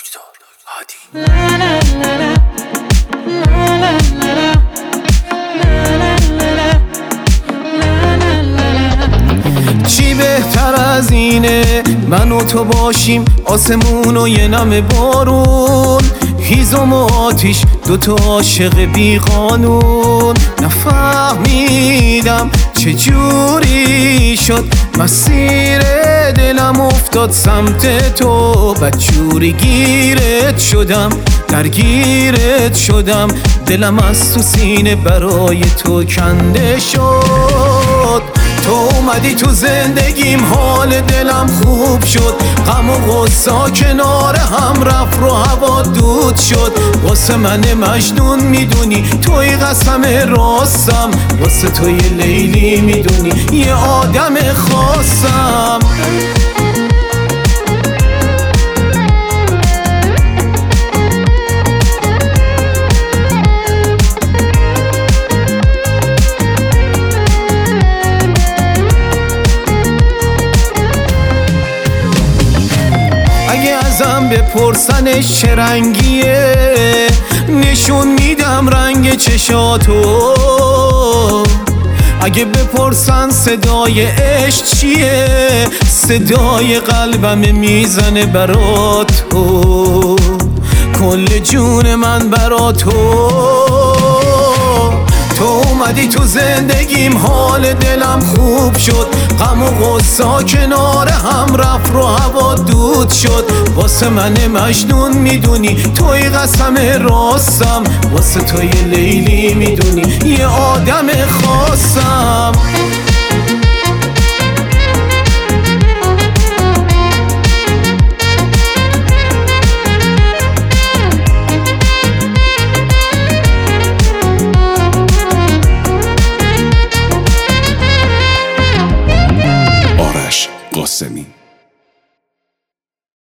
دکتر هادی. چی بهتر از اینه من و تو باشیم، آسمون و یه نم بارون، هیزم و آتیش، دوتا عاشق بی قانون. نفهمیدم چجوری شد مسیر دلم افتاد سمت تو، بدجوری گیرت شدم، درگیرت شدم، دلم از تو سینه برای تو کنده شد. تو اومدی تو زندگیم، حال دلم خوب شد، غم و غصه کنار هم رفت، رو هوا دود شد. واسه من مجنون میدونی توی قسم راستم، واسه توی لیلی میدونی یه آدم خاصم. اگه ازم بپرسنش چه رنگیه، نشون میدم رنگ چشاتو. اگه بپرسن صدای عشق چیه، صدای قلبم میزنه برات تو، کل جون من برات تو. تو اومدی تو زندگیم، حال دلم خوب شد، غم و غصه کنار هم رفت، رو هوا دود شد. واسه من مجنون میدونی توی قسم راستم، واسه توی لیلی میدونی یه آدم خاصم. آرش قاسمی.